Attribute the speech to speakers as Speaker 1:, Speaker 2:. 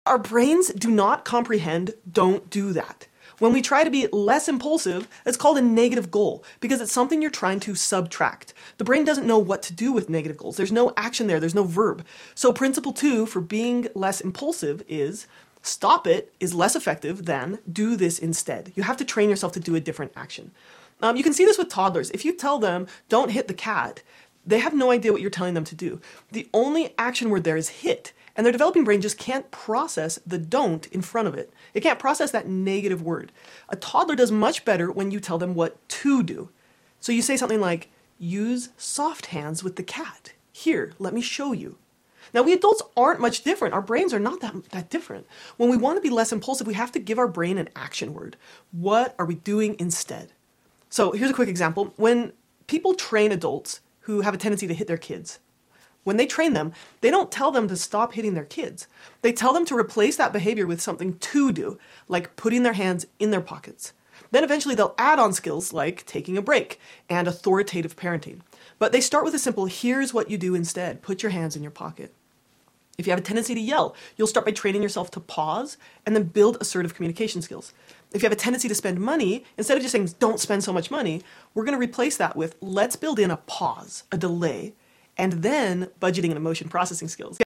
Speaker 1: Our brains do not comprehend "don't do that." When we try to be less impulsive, it's called a negative goal because it's something you're trying to subtract. The brain doesn't know what to do with negative goals. There's no action there, there's no verb. So principle 2 for being less impulsive is stop it is less effective than do this instead. You have to train yourself to do a different action. You can see this with toddlers. If you tell them, don't hit the cat, they have no idea what you're telling them to do. The only action word there is hit. And their developing brain just can't process the don't in front of it. It can't process that negative word. A toddler does much better when you tell them what to do. So you say something like, use soft hands with the cat. Here, let me show you. Now, we adults aren't much different. Our brains are not that different. When we want to be less impulsive, we have to give our brain an action word. What are we doing instead? So here's a quick example. When people train adults who have a tendency to hit their kids, when they train them, they don't tell them to stop hitting their kids. They tell them to replace that behavior with something to do, like putting their hands in their pockets. Then eventually they'll add on skills like taking a break and authoritative parenting. But they start with a simple, here's what you do instead. Put your hands in your pocket. If you have a tendency to yell, you'll start by training yourself to pause and then build assertive communication skills. If you have a tendency to spend money, instead of just saying, don't spend so much money, we're going to replace that with, let's build in a pause, a delay, and then budgeting and emotion processing skills.